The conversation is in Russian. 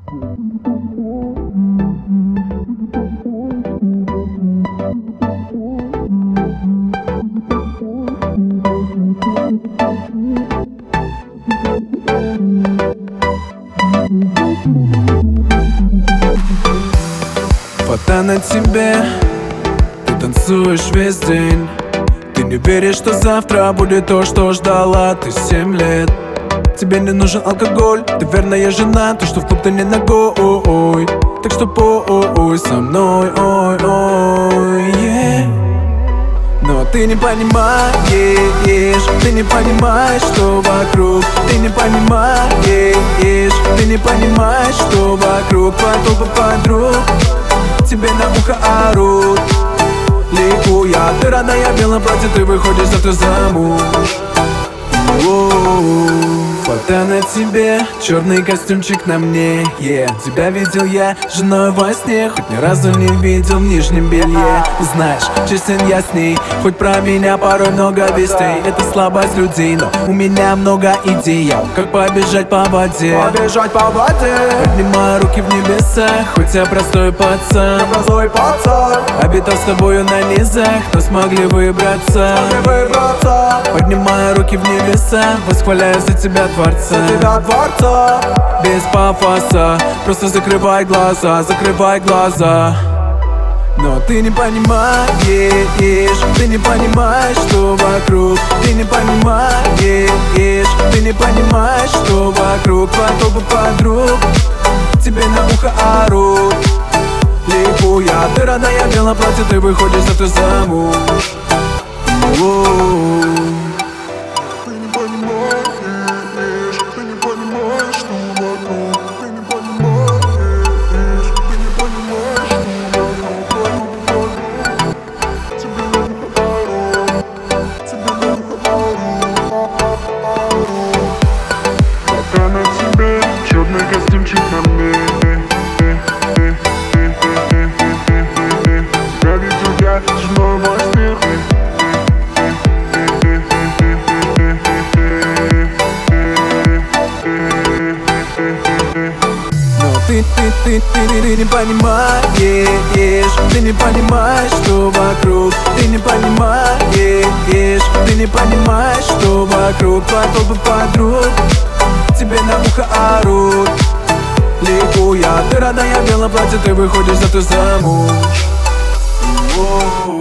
Фото на тебе, ты танцуешь весь день. Ты не веришь, что завтра будет то, что ждала ты 7 лет. Тебе не нужен алкоголь, ты верная жена, то, что в клуб ты не ногой. Так что пой со мной, ой, yeah. Но ты не понимаешь, ты не понимаешь, что вокруг. Ты не понимаешь, ты не понимаешь, что вокруг. Потом подруг тебе на ухо орут, ликуя. Ты родная в белом платье, ты выходишь завтра замуж. Фото на тебе, черный костюмчик на мне, Тебя видел я женой во сне, хоть ни разу не видел в нижнем белье. Знаешь, честен я с ней, хоть про меня порой много вестей. Это слабость людей, но у меня много идей. Как побежать по воде, поднимаю руки в небеса, хоть я простой пацан, обитал с тобою на низах, но смогли выбраться. Поднимаю руки в небеса, восхваляю за тебя Творца. Без пафоса, просто закрывай глаза. Но ты не понимаешь, ты не понимаешь, что вокруг. Ты не понимаешь, ты не понимаешь, что вокруг. Потом подруг тебе на ухо орут, ликуя. Ты родная в белом платье, ты выходишь завтра замуж. Черный костюмчик на мне, Тебя видел я женой во сне. Но ты не понимаешь, ты не понимаешь, что вокруг. Ты не понимаешь, ты не понимаешь, что вокруг. Потом подруг тебе на ухо орут, ликуя. Ты родная в белом платье, ты выходишь завтра замуж.